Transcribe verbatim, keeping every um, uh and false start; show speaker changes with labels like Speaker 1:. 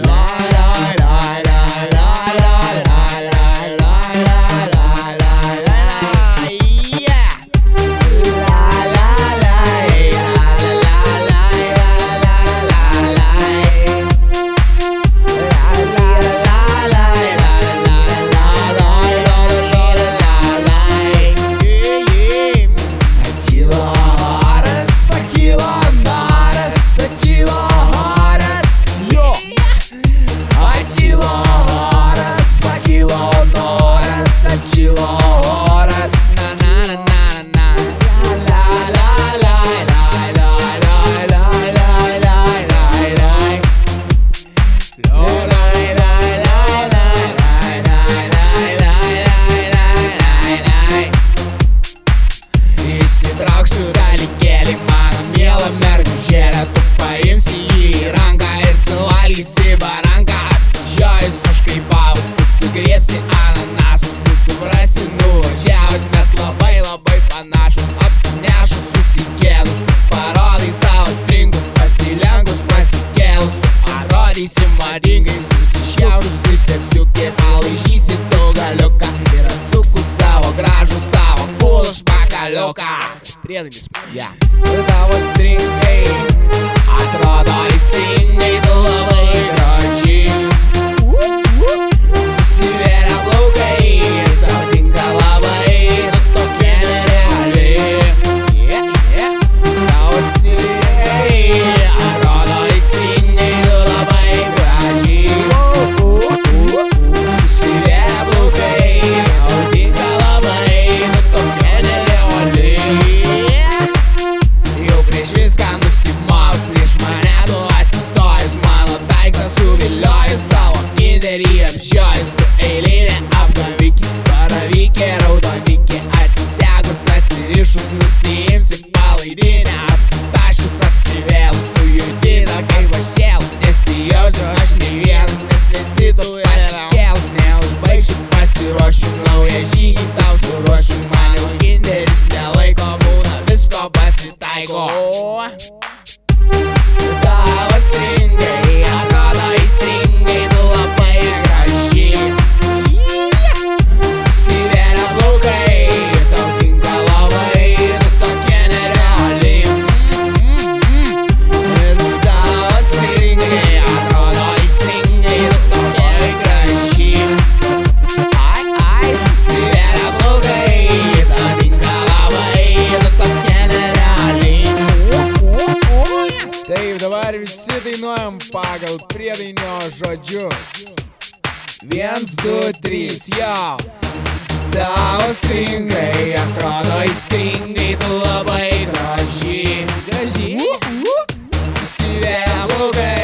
Speaker 1: Įsitrauksiu dalykėlį, mano mielą mergužėlę, tu paimsi jį į ranką ir suvalgysi baranką. Apsižiojus, užkaipavus, tu sugriebsi ananasus, tu suprasi nuvažiavus, mes labai labai panašus, apsinešus, susikėlus, tu parodai savo stringus, pasilenkus, pasikėlus, tu atrodysi madingai, susišiaurus, tu seksiukė, palaižysi tu galiuką ir atsukus savo gražų, savo kulų špakaliuką. Priedainis, ja. Tavo stringai atrodo įstringai, tu labai gražiai. Susivėrė plaukai, tau tinka labai, tu tokia nerealiai. Yeah, yeah. Tavo stringai atrodo įstringai, tu labai gražiai. Susivėrė plaukai, tau tinka labai, tu tokia nerealiai. Viską nusimaus, prieš mane tu atsistojus, mano daiktas suviliojus, savo kinderį apžiojus, tu eilinė apgavikė, baravykė, raudonikė, atsisegus, atsirišus, nusiimsi palaidinę, apsitaškius, apsivėlus, tu judina kaip važėlus, nesijausiu aš nei vienas, nes nesi tu pasikėlus, neužbaigsiu, pasiruošiu naują žygį, tau suruošiu, mano kinderis nelaiko, būna visko pasitaiko. Tavo stringai atrodo įstringai, tu labai gražiai. Susivėrė plaukai, tau tinka labai, tu tokia nerealiai. Tavo stringai atrodo įstringai, tu tokia gražiai. Ai, ai, susivėrė plaukai, tau tinka labai, tu tokia nerealiai.
Speaker 2: Taip, dabar visi dainuojam pagal priedainio žodžius.
Speaker 1: Viens, du, trys, jo. Tavo stringai atrodo įstringai, tu labai gražiai.
Speaker 2: Gražiai.
Speaker 1: Susivėrė plaukai,